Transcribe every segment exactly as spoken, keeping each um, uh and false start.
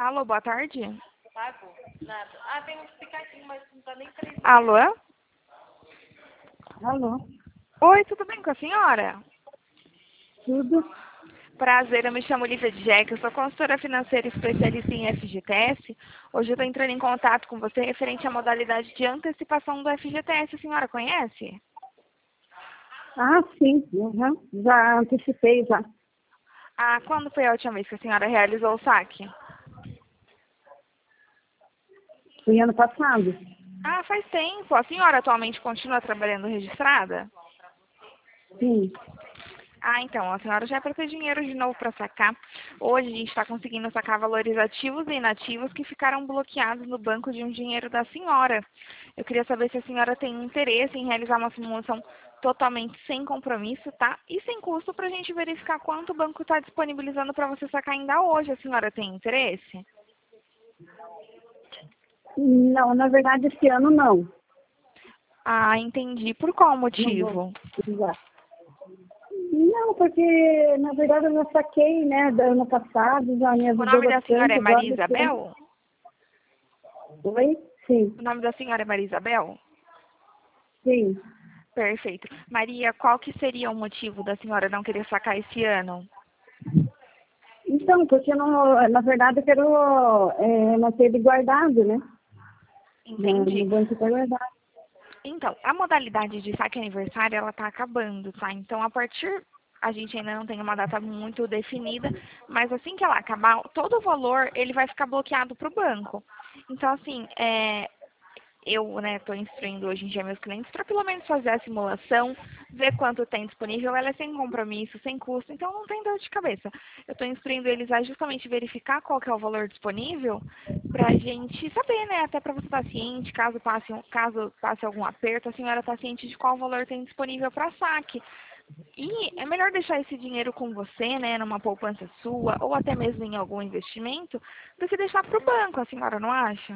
Alô, boa tarde. Pago? Nada. Ah, tem um picadinho, mas não tá nem três. Alô? Alô, Oi, tudo bem com a senhora? tudo? Prazer, eu me chamo Lívia Jack, eu sou consultora financeira especialista em F G T S. Hoje eu estou entrando em contato com você referente à modalidade de antecipação do F G T S. A senhora conhece? Ah, sim, uhum. Já antecipei já. Ah, quando foi a última vez que a senhora realizou o saque? Foi ano passado. Ah, faz tempo. A senhora atualmente continua trabalhando registrada? Sim. Ah, então, a senhora já é para ter dinheiro de novo para sacar. Hoje a gente está conseguindo sacar valores ativos e inativos que ficaram bloqueados no banco de um dinheiro da senhora. Eu queria saber se a senhora tem interesse em realizar uma simulação totalmente sem compromisso, tá? E sem custo para a gente verificar quanto o banco está disponibilizando para você sacar ainda hoje. A senhora tem interesse? Não, na verdade esse ano não. Ah, entendi. Por qual Não vou motivo? precisar. Não, porque na verdade eu já saquei, né, do ano passado, já me O ajudou nome da senhora bastante. é Maria Agora esse ano- Isabel? Oi? Sim, O nome da senhora é Maria Isabel? sim. Perfeito. Maria, qual que seria o motivo da senhora não querer sacar esse ano? Então, porque não, na verdade eu quero é, manter ele guardado, né? No, Entendi. no banco está guardado. Então, a modalidade de saque aniversário, ela tá acabando, tá? Então, a partir, a gente ainda não tem uma data muito definida, mas assim que ela acabar, todo o valor, ele vai ficar bloqueado para o banco. Então, assim, é, eu, né, estou instruindo hoje em dia meus clientes para pelo menos fazer a simulação, ver quanto tem disponível, ela é sem compromisso, sem custo, então não tem dor de cabeça. Eu estou instruindo eles a justamente verificar qual que é o valor disponível para a gente saber, né, até para você estar ciente, caso passe, um- caso passe algum aperto, a senhora está ciente de qual valor tem disponível para saque. E é melhor deixar esse dinheiro com você, né, numa poupança sua, ou até mesmo em algum investimento, do que deixar para o banco, a senhora não acha?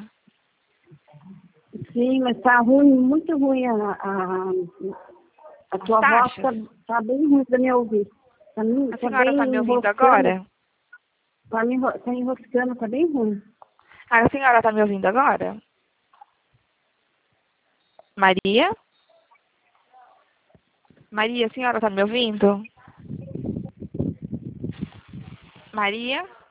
Sim, mas tá ruim, muito ruim a, a, a As tua voz taxas? tá, tá bem ruim para me ouvir. Tá, me- A tá senhora bem está me ouvindo enroscando, agora? tá, me, enro- tá enroscando, tá bem ruim. Ah, a senhora está me ouvindo agora? Maria? Maria, a senhora está me ouvindo? Maria?